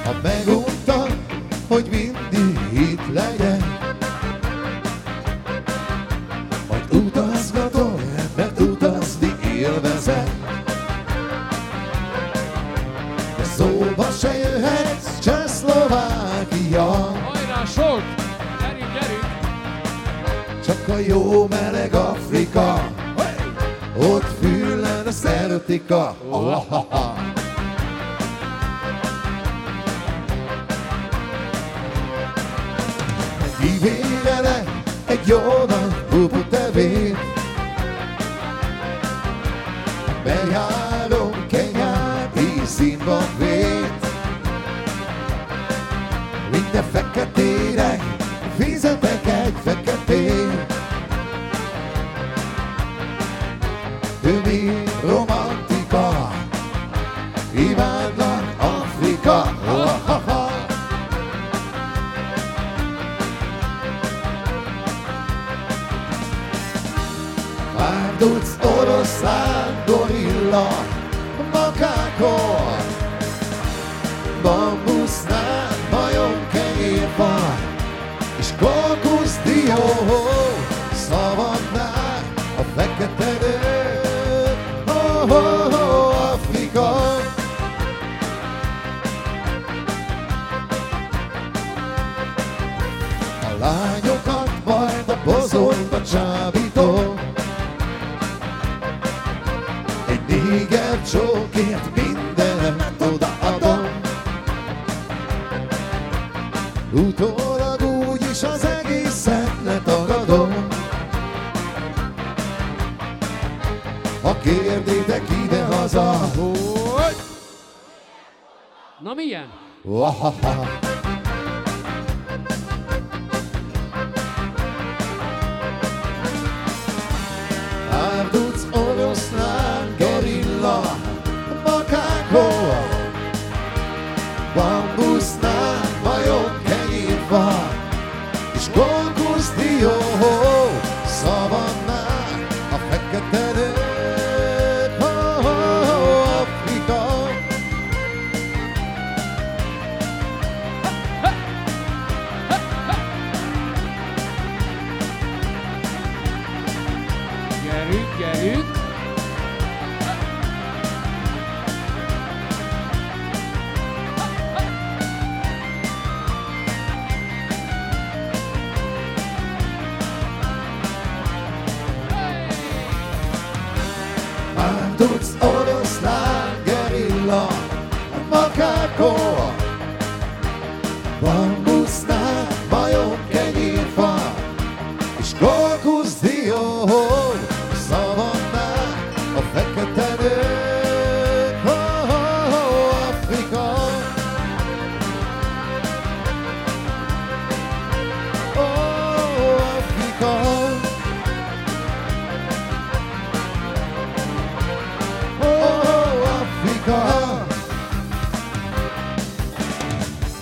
Ha meguntam, hogy mindig itt legyen, majd utazgatom, mert utazni élvezem. De szóba se jöhetsz, Csehszlovákia. Hajrá, Solt! Gyerünk, gyerünk! Csak a jó meleg Afrika, ott füllen a szertika. Kivérelek egy jó nagy pupu tevét, bejárom Kenyát és Zimbabvét. Minden feketére fizetek egy feketét. Többi romantika, imádlak Afrika. Párduc, oroszlán, gorilla, makákor, bambusznál, majom, kenyérfa, és kókuszdió, szavannál, a fekete nő, Afrika. A lányokat majd a bozonyba csábítom, egy néger csókért mindenet odaadom. Utólag úgyis az egészet letagadom. Ha kérdétek ide-haza, Hogy? Na milyen? Párduc, oroszlán, gorilla, makákor, bambusznál, majom, kenyérfa, és kókuszdió, szavannál, a fekete nő, Afrika. Gyerünk, gyerünk! Párduc, oroszlán, gerilla, makákor,